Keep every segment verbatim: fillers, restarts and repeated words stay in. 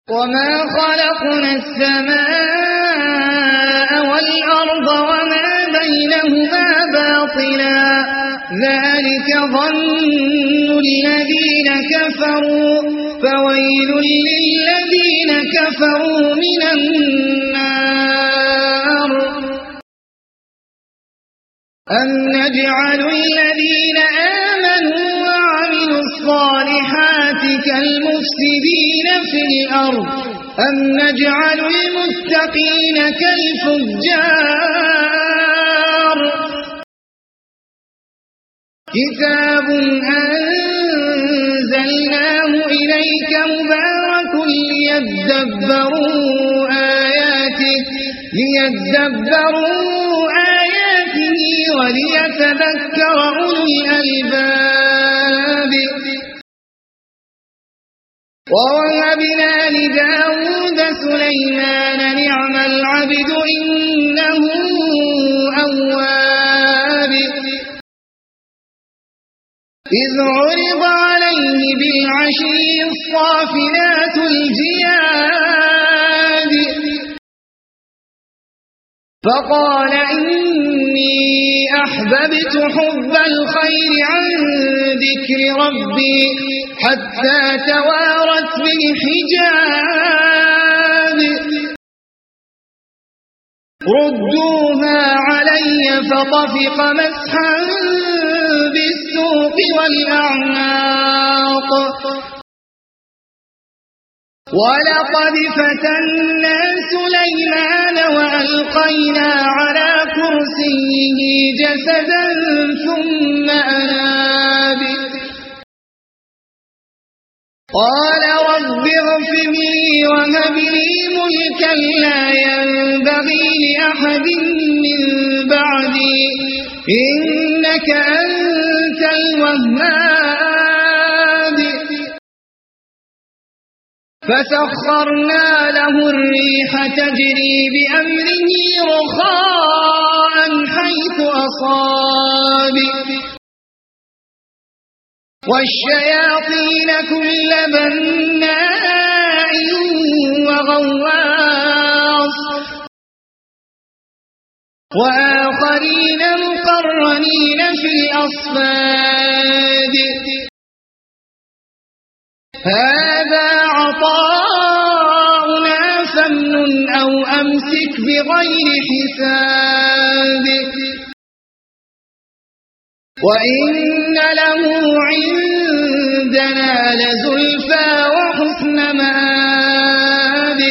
وما خلقنا السماء والأرض وما بينهما باطلا ذلك ظن الذين كفروا فويل للذين كفروا من النار أم نجعل الذين آمنوا وعملوا الصالحات كالمفسدين في الأرض أم نجعل المتقين كالفجار كتاب أنزلناه إليك مبارك ليدبروا آياته ليدبروا آياته وليتذكر أولو الألباب ووهبنا لداود سليمان نعم العبد إنه أواب إذ عرض عليه بالعشي الصافنات الجياد فقال إني أحببت حب الخير عن ذكر ربي حتى توارت بالحجاب ردوها علي فطفق مسحا بالسوق والأعناق ولقد فتنا سليمان وألقينا على كرسيه جسدا ثم أناب قال رب اغفر لي وهب لي ملكا لا ينبغي لأحد من بعدي إنك أنت الوهاب فسخرنا له الريح تجري بأمره رخاء حيث أصاب والشياطين كل بناء وغواص وآخرين مقرنين في الأصفاد هذا عطاؤنا فامنن أو أمسك بغير حساب وإن له عندنا لزلفى وحسن مآب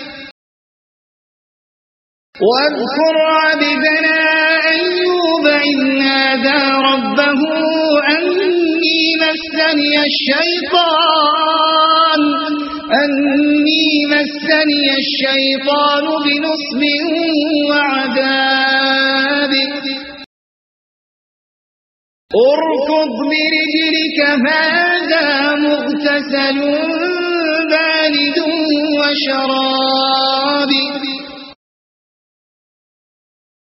واذكر عبدنا أيوب إذ نادى ربه أني مسني الشيطان أني مسني الشيطان بنصب وعذاب اركض برجلك هذا مغتسل بارد وشراب